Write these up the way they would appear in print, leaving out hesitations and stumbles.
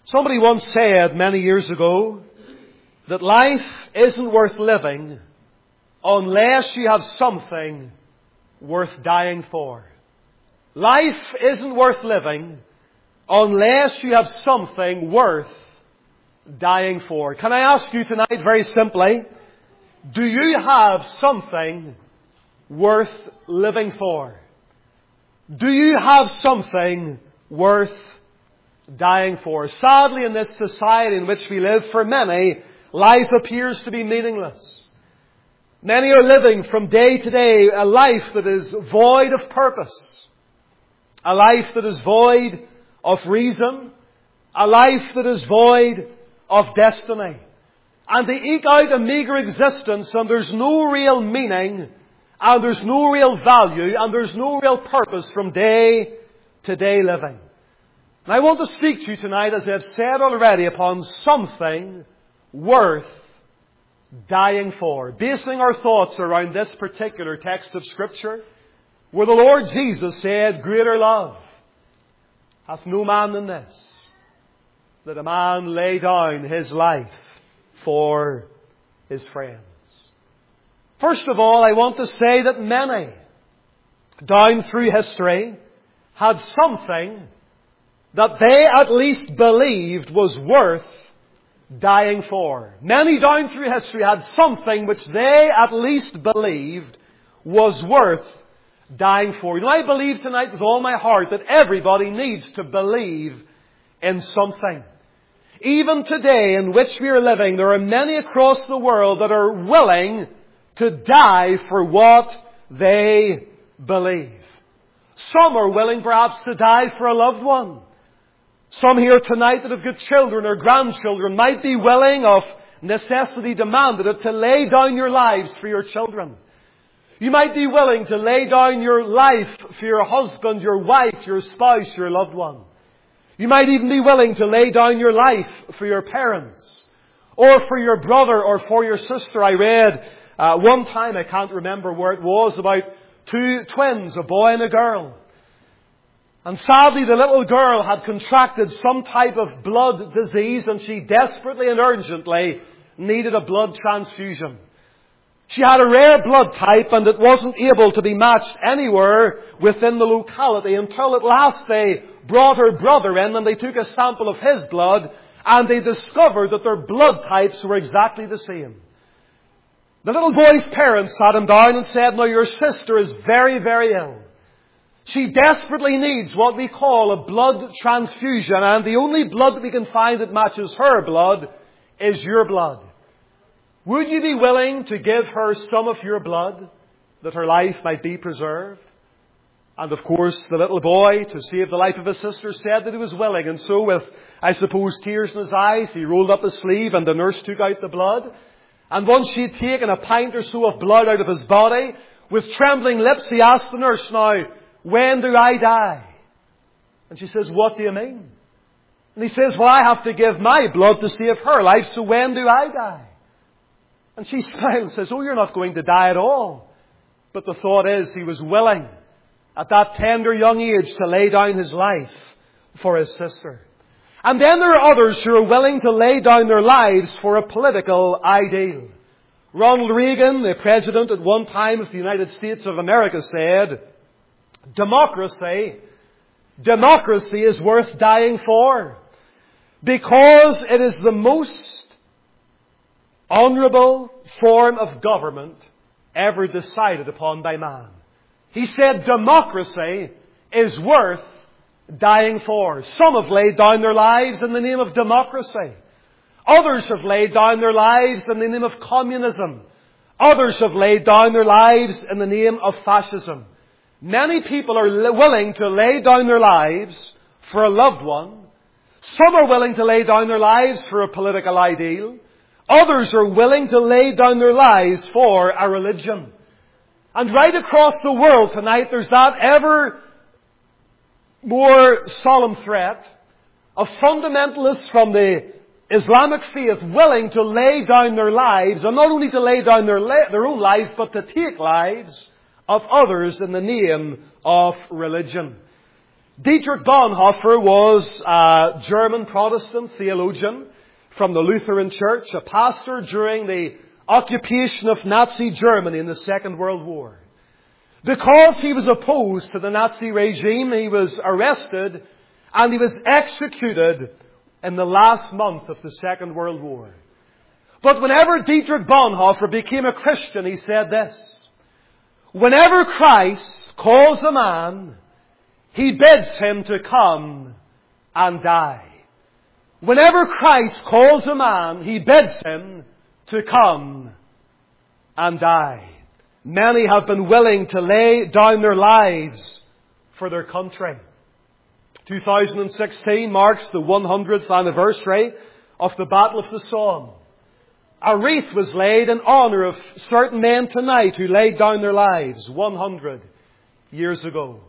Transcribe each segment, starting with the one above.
Somebody once said many years ago that life isn't worth living unless you have something worth dying for. Life isn't worth living unless you have something worth dying for. Can I ask you tonight very simply, do you have something worth living for? Do you have something worth dying for? Sadly, in this society in which we live, for many, life appears to be meaningless. Many are living from day to day a life that is void of purpose, a life that is void of reason, a life that is void of destiny. And they eke out a meagre existence, and there's no real meaning, and there's no real value, and there's no real purpose from day to day living. And I want to speak to you tonight, as I've said already, upon something worth dying for. Basing our thoughts around this particular text of Scripture, where the Lord Jesus said, "Greater love hath no man than this, that a man lay down his life for his friends." First of all, I want to say that many, down through history, had something that they at least believed was worth dying for. Many down through history had something which they at least believed was worth dying for. You know, I believe tonight with all my heart that everybody needs to believe in something. Even today in which we are living, there are many across the world that are willing to die for what they believe. Some are willing perhaps to die for a loved one. Some here tonight that have got children or grandchildren might be willing, of necessity demanded it, to lay down your lives for your children. You might be willing to lay down your life for your husband, your wife, your spouse, your loved one. You might even be willing to lay down your life for your parents, or for your brother, or for your sister. I read one time, I can't remember where it was, about two twins, a boy and a girl. And sadly, the little girl had contracted some type of blood disease, and she desperately and urgently needed a blood transfusion. She had a rare blood type, and it wasn't able to be matched anywhere within the locality until at last they brought her brother in and they took a sample of his blood, and they discovered that their blood types were exactly the same. The little boy's parents sat him down and said, "Now your sister is very, very ill. She desperately needs what we call a blood transfusion, and the only blood that we can find that matches her blood is your blood. Would you be willing to give her some of your blood that her life might be preserved?" And of course, the little boy, to save the life of his sister, said that he was willing. And so with, I suppose, tears in his eyes, he rolled up his sleeve and the nurse took out the blood. And once she had taken a pint or so of blood out of his body, with trembling lips, he asked the nurse, "Now, when do I die?" And she says, "What do you mean?" And he says, "Well, I have to give my blood to save her life, so when do I die?" And she smiles and says, "Oh, you're not going to die at all." But the thought is, he was willing at that tender young age to lay down his life for his sister. And then there are others who are willing to lay down their lives for a political ideal. Ronald Reagan, the president at one time of the United States of America, said, democracy is worth dying for, because it is the most honourable form of government ever decided upon by man." He said democracy is worth dying for. Some have laid down their lives in the name of democracy. Others have laid down their lives in the name of communism. Others have laid down their lives in the name of fascism. Many people are willing to lay down their lives for a loved one. Some are willing to lay down their lives for a political ideal. Others are willing to lay down their lives for a religion. And right across the world tonight, there's that ever more solemn threat of fundamentalists from the Islamic faith willing to lay down their lives, and not only to lay down their own lives, but to take lives of others in the name of religion. Dietrich Bonhoeffer was a German Protestant theologian from the Lutheran Church, a pastor during the occupation of Nazi Germany in the Second World War. Because he was opposed to the Nazi regime, he was arrested and he was executed in the last month of the Second World War. But whenever Dietrich Bonhoeffer became a Christian, he said this: whenever Christ calls a man, He bids him to come and die. Whenever Christ calls a man, He bids him to come and die. Many have been willing to lay down their lives for their country. 2016 marks the 100th anniversary of the Battle of the Somme. A wreath was laid in honor of certain men tonight who laid down their lives 100 years ago.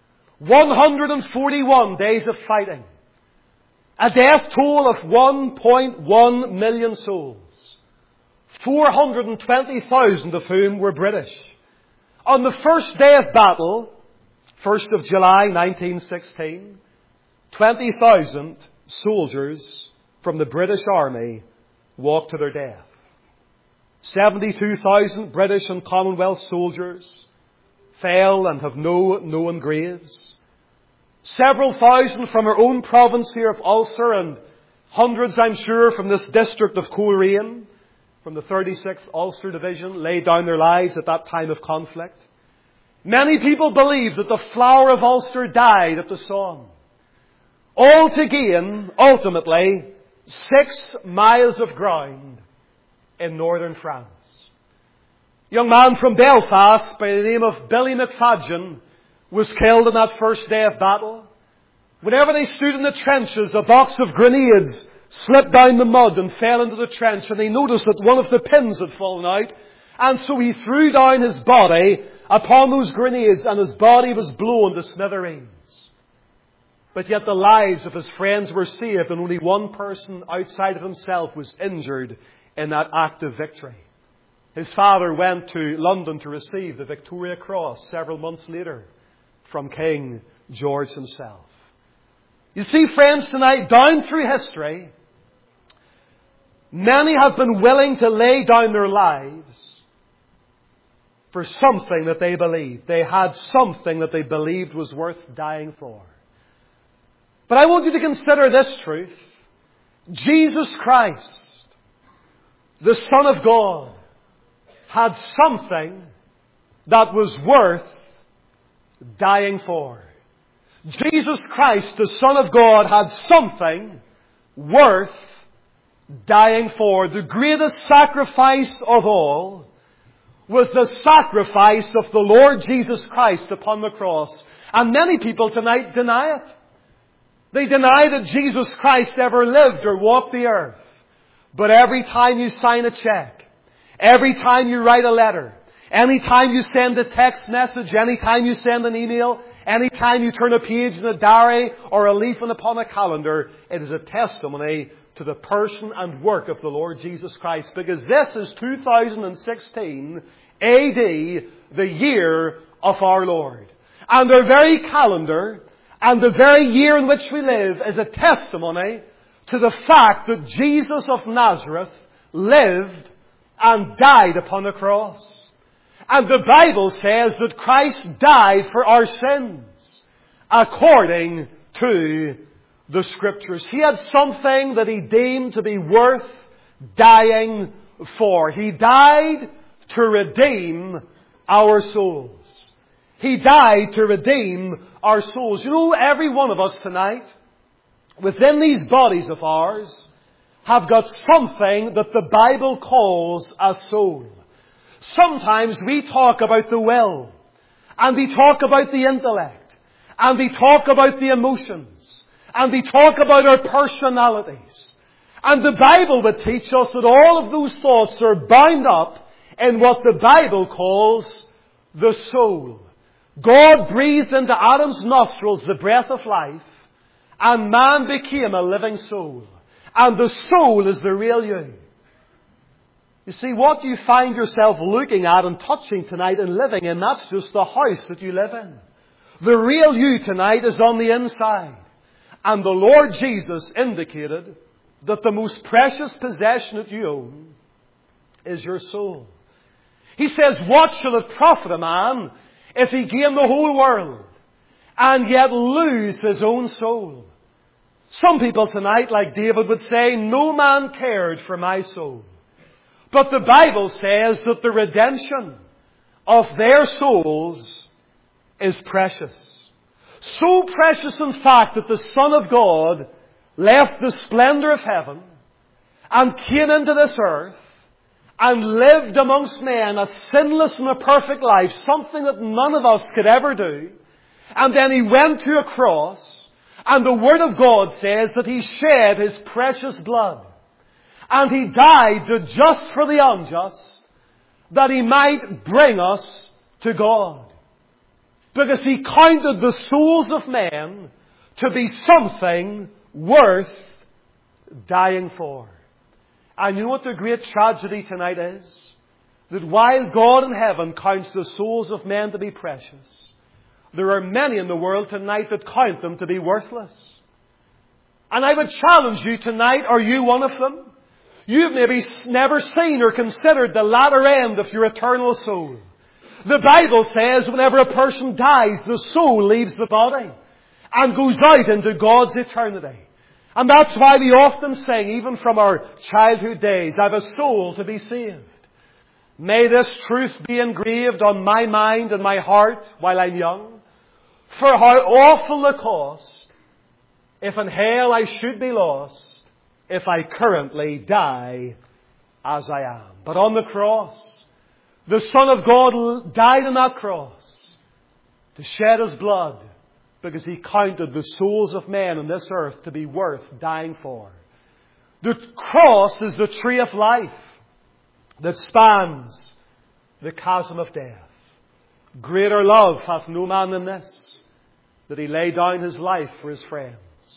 141 days of fighting. A death toll of 1.1 million souls. 420,000 of whom were British. On the first day of battle, 1st of July 1916, 20,000 soldiers from the British Army walked to their death. 72,000 British and Commonwealth soldiers fell and have no known graves. Several thousand from our own province here of Ulster, and hundreds, I'm sure, from this district of Coleraine, from the 36th Ulster Division, laid down their lives at that time of conflict. Many people believe that the flower of Ulster died at the Somme. All to gain, ultimately, 6 miles of ground in northern France. A young man from Belfast by the name of Billy McFadgen was killed on that first day of battle. Whenever they stood in the trenches, a box of grenades slipped down the mud and fell into the trench, and they noticed that one of the pins had fallen out, and so he threw down his body upon those grenades, and his body was blown to smithereens. But yet the lives of his friends were saved, and only one person outside of himself was injured in that act of victory. His father went to London to receive the Victoria Cross several months later from King George himself. You see, friends, tonight, down through history, many have been willing to lay down their lives for something that they believed. They had something that they believed was worth dying for. But I want you to consider this truth. Jesus Christ, the Son of God, had something that was worth dying for. Jesus Christ, the Son of God, had something worth dying for. The greatest sacrifice of all was the sacrifice of the Lord Jesus Christ upon the cross. And many people tonight deny it. They deny that Jesus Christ ever lived or walked the earth. But every time you sign a check, every time you write a letter, anytime you send a text message, anytime you send an email, anytime you turn a page in a diary or a leaf upon a calendar, it is a testimony to the person and work of the Lord Jesus Christ. Because this is 2016 AD, the year of our Lord. And our very calendar and the very year in which we live is a testimony to the fact that Jesus of Nazareth lived and died upon the cross. And the Bible says that Christ died for our sins according to the Scriptures. He had something that He deemed to be worth dying for. He died to redeem our souls. He died to redeem our souls. You know, every one of us tonight, within these bodies of ours, have got something that the Bible calls a soul. Sometimes we talk about the will, and we talk about the intellect, and we talk about the emotions, and we talk about our personalities. And the Bible would teach us that all of those thoughts are bound up in what the Bible calls the soul. God breathed into Adam's nostrils the breath of life, and man became a living soul. And the soul is the real you. You see, what you find yourself looking at and touching tonight and living in, that's just the house that you live in. The real you tonight is on the inside. And the Lord Jesus indicated that the most precious possession that you own is your soul. He says, what shall it profit a man if he gain the whole world and yet lose his own soul? Some people tonight, like David, would say, no man cared for my soul. But the Bible says that the redemption of their souls is precious. So precious, in fact, that the Son of God left the splendor of heaven and came into this earth and lived amongst men a sinless and a perfect life, something that none of us could ever do. And then He went to a cross, and the Word of God says that He shed His precious blood. And He died the just for the unjust, that He might bring us to God. Because He counted the souls of men to be something worth dying for. And you know what the great tragedy tonight is? That while God in heaven counts the souls of men to be precious, there are many in the world tonight that count them to be worthless. And I would challenge you tonight, are you one of them? You've maybe never seen or considered the latter end of your eternal soul. The Bible says whenever a person dies, the soul leaves the body and goes out into God's eternity. And that's why we often sing, even from our childhood days, I've a soul to be saved. May this truth be engraved on my mind and my heart while I'm young. For how awful the cost, if in hell I should be lost, if I currently die as I am. But on the cross, the Son of God died on that cross to shed His blood, because He counted the souls of men on this earth to be worth dying for. The cross is the tree of life that spans the chasm of death. Greater love hath no man than this, that He laid down His life for His friends.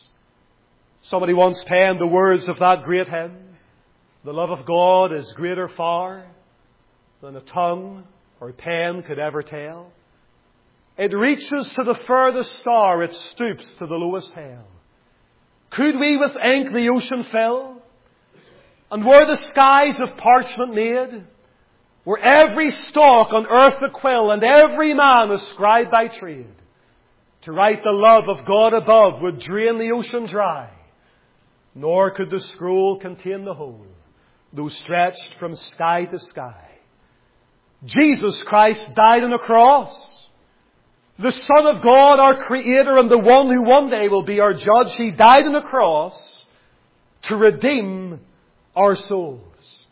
Somebody once penned the words of that great hymn, the love of God is greater far than a tongue or pen could ever tell. It reaches to the furthest star, it stoops to the lowest hell. Could we with ink the ocean fill? And were the skies of parchment made? Were every stalk on earth a quill, and every man a scribe by trade? To write the love of God above would drain the ocean dry, nor could the scroll contain the whole, though stretched from sky to sky. Jesus Christ died on a cross. The Son of God, our Creator, and the one who one day will be our Judge, He died on a cross to redeem our souls.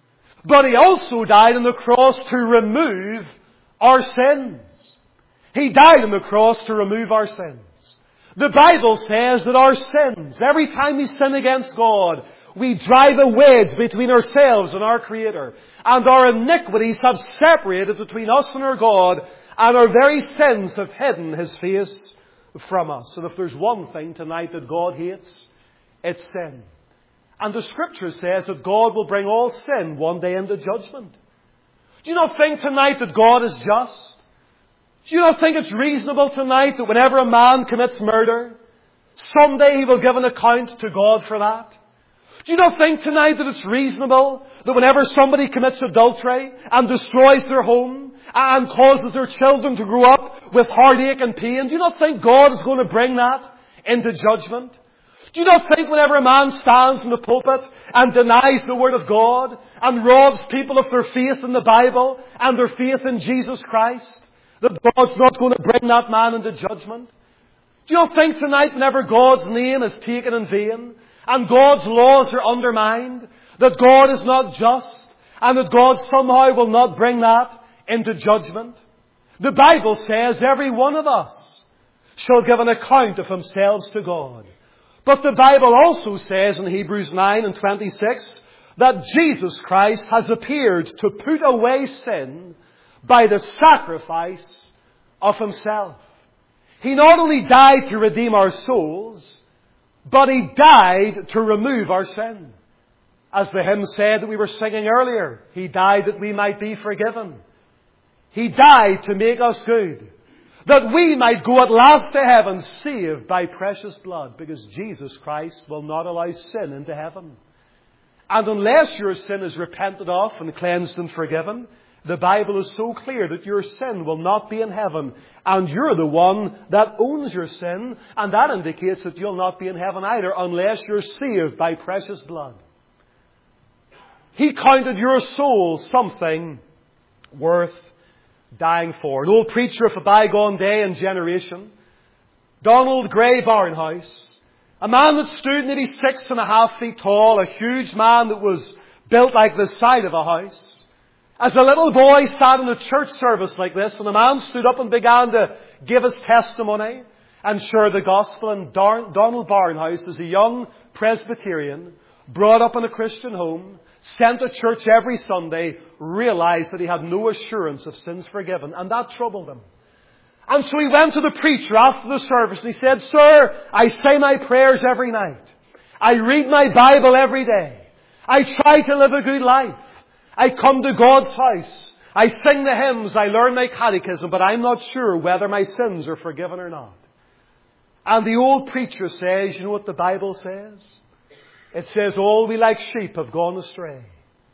But He also died on the cross to remove our sins. He died on the cross to remove our sins. The Bible says that our sins, every time we sin against God, we drive a wedge between ourselves and our Creator. And our iniquities have separated between us and our God, and our very sins have hidden His face from us. And if there's one thing tonight that God hates, it's sin. And the Scripture says that God will bring all sin one day into judgment. Do you not think tonight that God is just? Do you not think it's reasonable tonight that whenever a man commits murder, someday he will give an account to God for that? Do you not think tonight that it's reasonable that whenever somebody commits adultery and destroys their home and causes their children to grow up with heartache and pain, do you not think God is going to bring that into judgment? Do you not think whenever a man stands in the pulpit and denies the Word of God and robs people of their faith in the Bible and their faith in Jesus Christ, that God's not going to bring that man into judgment? Do you not think tonight whenever God's name is taken in vain and God's laws are undermined, that God is not just and that God somehow will not bring that into judgment? The Bible says every one of us shall give an account of themselves to God. But the Bible also says in Hebrews 9 and 26 that Jesus Christ has appeared to put away sin by the sacrifice of Himself. He not only died to redeem our souls, but He died to remove our sin. As the hymn said that we were singing earlier, He died that we might be forgiven. He died to make us good. that we might go at last to heaven saved by precious blood, because Jesus Christ will not allow sin into heaven. And unless your sin is repented of and cleansed and forgiven, the Bible is so clear that your sin will not be in heaven. And you're the one that owns your sin. And that indicates that you'll not be in heaven either unless you're saved by precious blood. He counted your soul something worth dying for. An old preacher of a bygone day and generation, Donald Gray Barnhouse, a man that stood maybe 6.5 feet tall, a huge man that was built like the side of a house. As a little boy sat in a church service like this, and a man stood up and began to give his testimony and share the gospel. And Donald Barnhouse, as a young Presbyterian, brought up in a Christian home, sent to church every Sunday, realized that he had no assurance of sins forgiven. And that troubled him. And so he went to the preacher after the service and he said, "Sir, I say my prayers every night. I read my Bible every day. I try to live a good life. I come to God's house. I sing the hymns. I learn my catechism, but I'm not sure whether my sins are forgiven or not." And the old preacher says, you know what the Bible says? It says, "All we like sheep have gone astray.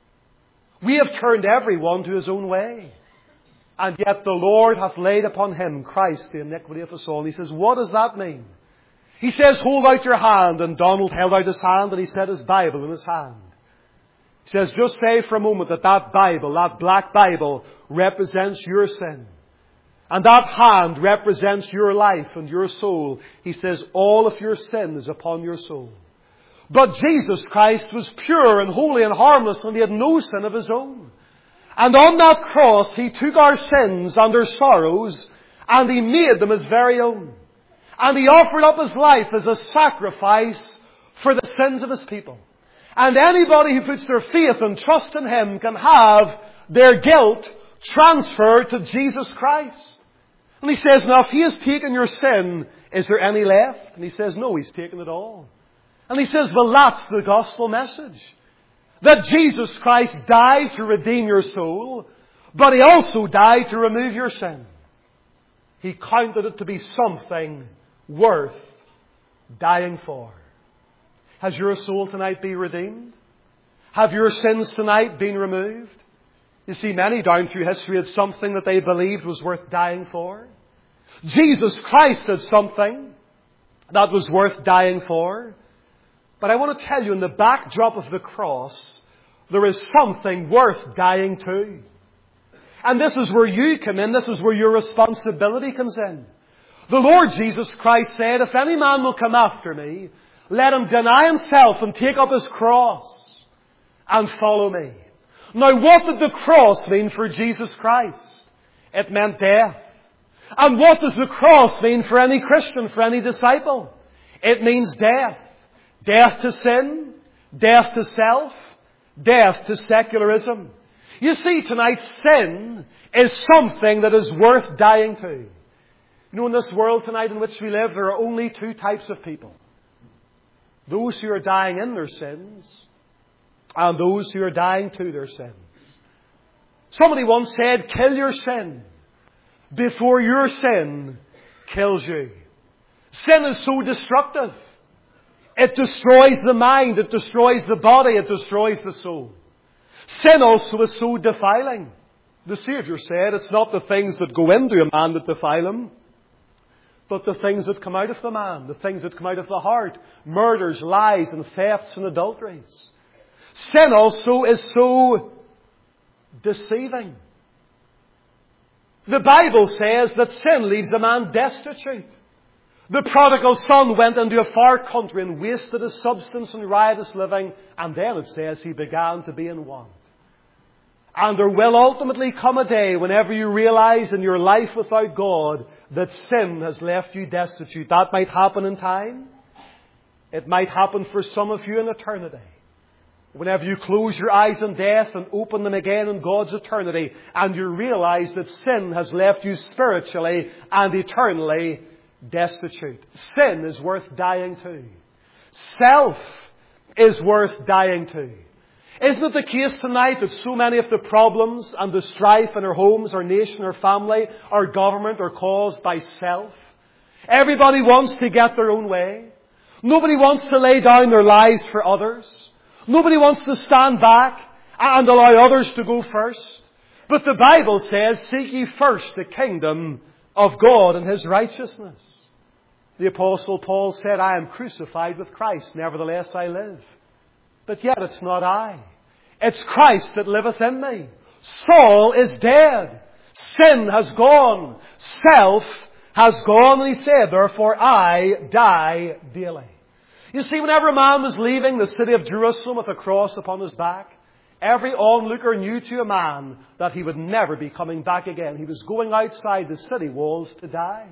We have turned everyone to his own way. And yet the Lord hath laid upon him, Christ, the iniquity of us all." And he says, what does that mean? He says, "Hold out your hand." And Donald held out his hand and he set his Bible in his hand. He says, "Just say for a moment that Bible, that black Bible, represents your sin. And that hand represents your life and your soul." He says, "All of your sin is upon your soul." But Jesus Christ was pure and holy and harmless, and he had no sin of his own. And on that cross, he took our sins and our sorrows, and he made them his very own. And he offered up his life as a sacrifice for the sins of his people. And anybody who puts their faith and trust in him can have their guilt transferred to Jesus Christ. And he says, "Now if he has taken your sin, is there any left?" And he says, "No, he's taken it all." And he says, "Well, that's the gospel message. That Jesus Christ died to redeem your soul, but he also died to remove your sin. He counted it to be something worth dying for." Has your soul tonight been redeemed? Have your sins tonight been removed? You see, many down through history had something that they believed was worth dying for. Jesus Christ had something that was worth dying for. But I want to tell you, in the backdrop of the cross, there is something worth dying to. And this is where you come in. This is where your responsibility comes in. The Lord Jesus Christ said, "If any man will come after me, let him deny himself and take up his cross and follow me." Now, what did the cross mean for Jesus Christ? It meant death. And what does the cross mean for any Christian, for any disciple? It means death. Death to sin, death to self, death to secularism. You see, tonight, sin is something that is worth dying to. You know, in this world tonight in which we live, there are only two types of people. Those who are dying in their sins, and those who are dying to their sins. Somebody once said, "Kill your sin before your sin kills you." Sin is so destructive. It destroys the mind, it destroys the body, it destroys the soul. Sin also is so defiling. The Saviour said, "It's not the things that go into a man that defile him, but the things that come out of the man, the things that come out of the heart, murders, lies, and thefts and adulteries." Sin also is so deceiving. The Bible says that sin leaves a man destitute. The prodigal son went into a far country and wasted his substance in riotous living, and then it says he began to be in want. And there will ultimately come a day whenever you realize in your life without God that sin has left you destitute. That might happen in time. It might happen for some of you in eternity. Whenever you close your eyes in death and open them again in God's eternity, and you realize that sin has left you spiritually and eternally destitute. Sin is worth dying to. Self is worth dying to. Isn't it the case tonight that so many of the problems and the strife in our homes, our nation, our family, our government are caused by self? Everybody wants to get their own way. Nobody wants to lay down their lives for others. Nobody wants to stand back and allow others to go first. But the Bible says, seek ye first the kingdom of God and His righteousness. The Apostle Paul said, I am crucified with Christ, nevertheless I live. But yet it's not I. It's Christ that liveth in me. Saul is dead. Sin has gone. Self has gone. And he said, therefore I die daily. You see, whenever a man was leaving the city of Jerusalem with a cross upon his back, every onlooker knew to a man that he would never be coming back again. He was going outside the city walls to die.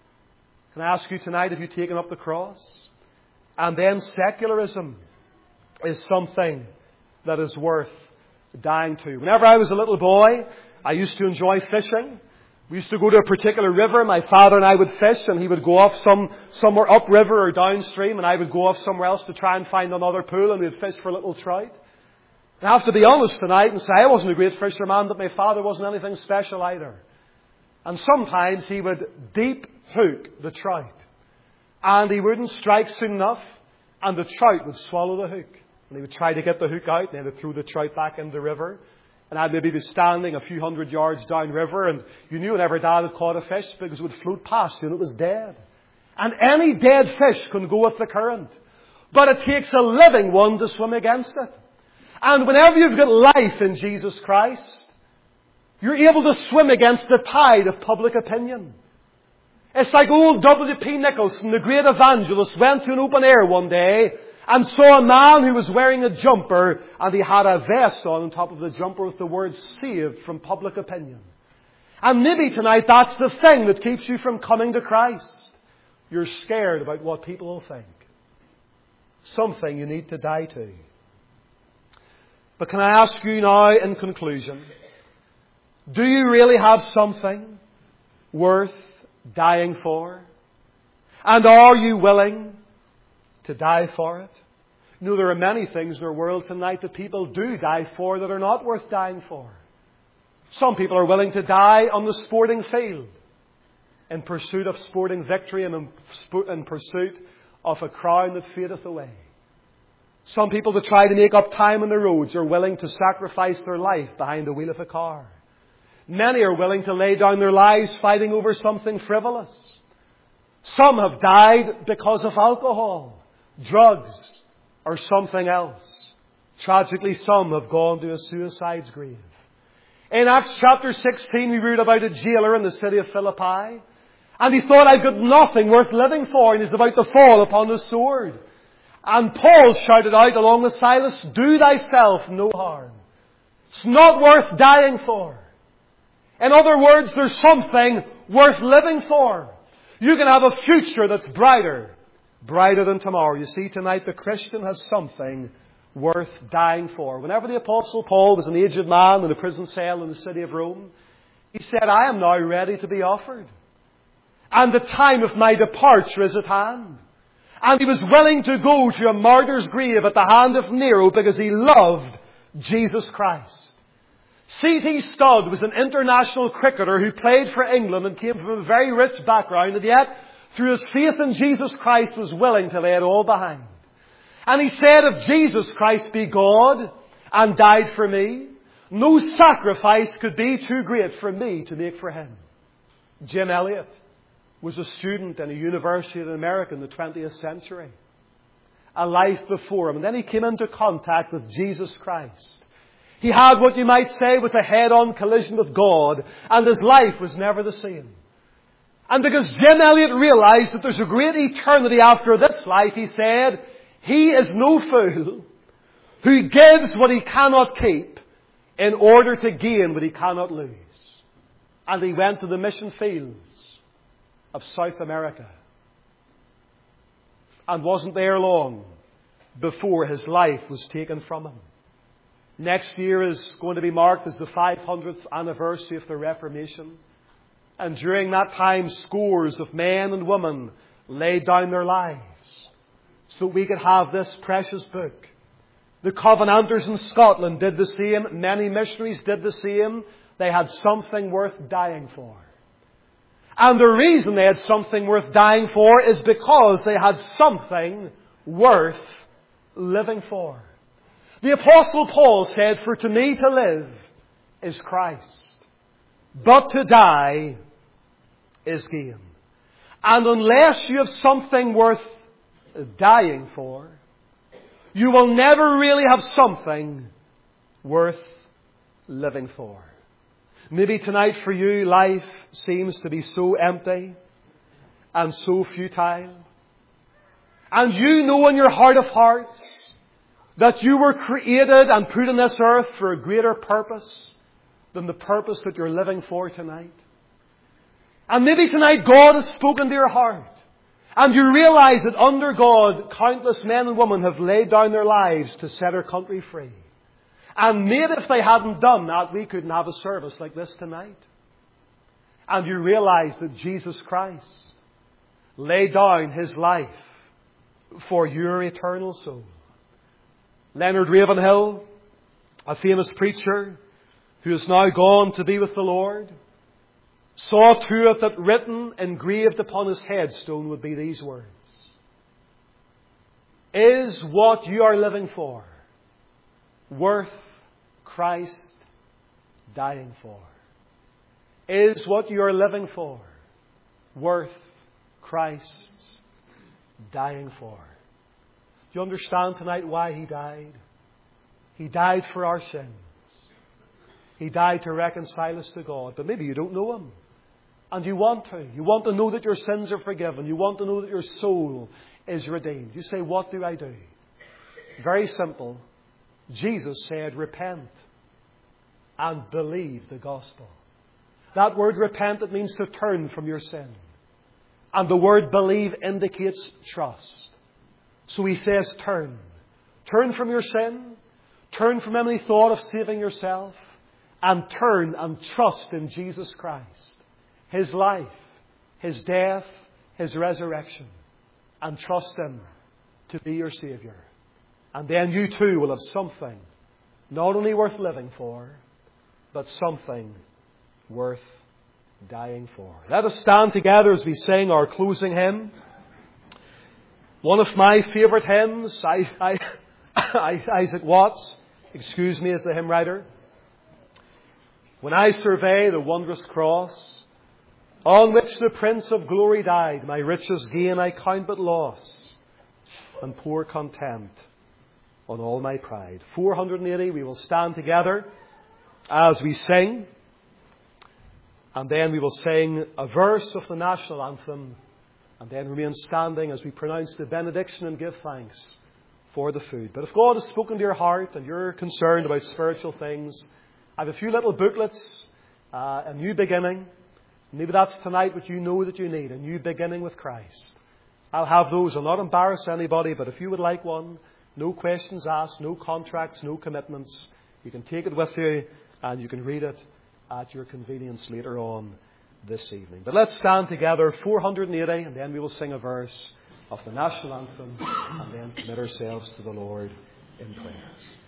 Can I ask you tonight, have you taken up the cross? And then secularism is something that is worth dying to. Whenever I was a little boy, I used to enjoy fishing. We used to go to a particular river. My father and I would fish, and he would go off somewhere upriver or downstream, and I would go off somewhere else to try and find another pool, and we'd fish for little trout. I have to be honest tonight and say I wasn't a great fisherman, but my father wasn't anything special either. And sometimes he would deep hook the trout, and he wouldn't strike soon enough, and the trout would swallow the hook. And he would try to get the hook out, and then he'd throw the trout back in the river. And I'd maybe be standing a few hundred yards downriver, and you knew whenever Dad had caught a fish because it would float past you and it was dead. And any dead fish can go with the current. But it takes a living one to swim against it. And whenever you've got life in Jesus Christ, you're able to swim against the tide of public opinion. It's like old W.P. Nicholson, the great evangelist, went to an open air one day and saw a man who was wearing a jumper, and he had a vest on top of the jumper with the words saved from public opinion. And maybe tonight that's the thing that keeps you from coming to Christ. You're scared about what people will think. Something you need to die to. But can I ask you now in conclusion, do you really have something worth dying for? And are you willing to die for it? You know, there are many things in our world tonight that people do die for that are not worth dying for. Some people are willing to die on the sporting field in pursuit of sporting victory and in pursuit of a crown that fadeth away. Some people, to try to make up time on the roads, are willing to sacrifice their life behind the wheel of a car. Many are willing to lay down their lives fighting over something frivolous. Some have died because of alcohol, drugs, or something else. Tragically, some have gone to a suicide's grave. In Acts chapter 16, we read about a jailer in the city of Philippi. And he thought, I've got nothing worth living for, and he's about to fall upon the sword. And Paul shouted out along with Silas, do thyself no harm. It's not worth dying for. In other words, there's something worth living for. You can have a future that's brighter than tomorrow. You see, tonight the Christian has something worth dying for. Whenever the Apostle Paul was an aged man in a prison cell in the city of Rome, he said, I am now ready to be offered. And the time of my departure is at hand. And he was willing to go to a martyr's grave at the hand of Nero because he loved Jesus Christ. C.T. Studd was an international cricketer who played for England and came from a very rich background, and yet, through his faith in Jesus Christ, was willing to lay it all behind. And he said, if Jesus Christ be God and died for me, no sacrifice could be too great for me to make for Him. Jim Elliot was a student in a university in America in the 20th century. A life before him. And then he came into contact with Jesus Christ. He had what you might say was a head-on collision with God, and his life was never the same. And because Jim Elliot realized that there's a great eternity after this life, he said, he is no fool who gives what he cannot keep in order to gain what he cannot lose. And he went to the mission fields of South America. And wasn't there long before his life was taken from him. Next year is going to be marked as the 500th anniversary of the Reformation. And during that time, scores of men and women laid down their lives so that we could have this precious book The Covenanters in Scotland did the same. Many missionaries did the same. They had something worth dying for. And the reason they had something worth dying for is because they had something worth living for. The Apostle Paul said, "For to me to live is Christ, but to die is gain." And unless you have something worth dying for, you will never really have something worth living for. Maybe tonight for you, life seems to be so empty and so futile. And you know in your heart of hearts that you were created and put on this earth for a greater purpose than the purpose that you're living for tonight. And maybe tonight God has spoken to your heart. And you realize that under God, countless men and women have laid down their lives to set our country free. And maybe if they hadn't done that, we couldn't have a service like this tonight. And you realize that Jesus Christ laid down His life for your eternal soul. Leonard Ravenhill, a famous preacher who is now gone to be with the Lord, saw to it that written, engraved upon his headstone would be these words: "Is what you are living for worth Christ dying for?" Is what you are living for worth Christ dying for? Do you understand tonight why He died? He died for our sins. He died to reconcile us to God. But maybe you don't know Him. And you want to. You want to know that your sins are forgiven. You want to know that your soul is redeemed. You say, "What do I do?" Very simple. Jesus said, "Repent and believe the gospel." That word repent, it means to turn from your sin. And the word believe indicates trust. So He says turn. Turn from your sin. Turn from any thought of saving yourself. And turn and trust in Jesus Christ. His life, His death, His resurrection. And trust Him to be your Saviour. And then you too will have something not only worth living for, but something worth dying for. Let us stand together as we sing our closing hymn. One of my favourite hymns, Isaac Watts, excuse me, as the hymn writer. When I survey the wondrous cross on which the Prince of Glory died, my riches gain I count but loss, and pour contempt on all my pride. 480, we will stand together as we sing, and then we will sing a verse of the national anthem, and then remain standing as we pronounce the benediction and give thanks for the food. But if God has spoken to your heart and you're concerned about spiritual things, I have a few little booklets, a new beginning. Maybe that's tonight what you know that you need, a new beginning with Christ. I'll have those. I'll not embarrass anybody, but if you would like one, no questions asked, no contracts, no commitments. You can take it with you and you can read it at your convenience later on this evening. But let's stand together, 480, and then we will sing a verse of the national anthem and then commit ourselves to the Lord in prayer.